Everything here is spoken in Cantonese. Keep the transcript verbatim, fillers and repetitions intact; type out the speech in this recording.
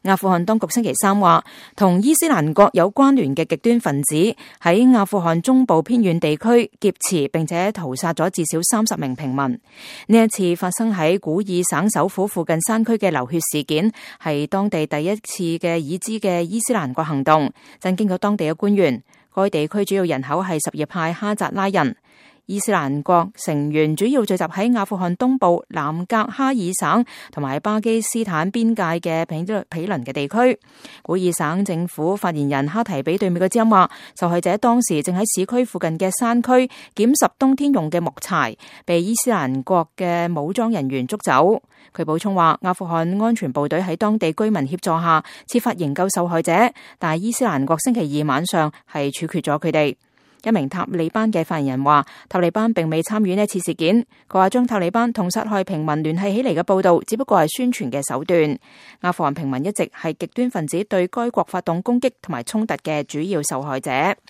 阿富汗當局星期三話，同伊斯蘭國有關聯嘅極端分子喺阿富汗中部偏遠地區劫持並且屠殺咗至少三十名平民。呢一次發生喺古爾省首府附近山區嘅流血事件，係當地第一次嘅已知嘅伊斯蘭國行動，震驚咗當地嘅官員。該地區主要人口係什葉派哈扎拉人。伊斯蘭國成員主要聚集喺阿富汗東部南格哈爾省同埋巴基斯坦邊界嘅毗毗鄰嘅地區。古爾省政府發言人哈提比對美國之音話，受害者當時正喺市區附近嘅山區撿拾冬天用嘅木柴，被伊斯蘭國嘅武裝人員捉走。佢補充話，阿富汗安全部隊喺當地居民協助下設法營救受害者，但係伊斯蘭國星期二晚上係處決咗佢哋。一名塔利班嘅發言人話，塔利班並未參與呢次事件。佢話將塔利班同殺害平民聯繫起嚟嘅報道，只不過係宣傳嘅手段。阿富汗平民一直係極端分子對該國發動攻擊同埋衝突嘅主要受害者。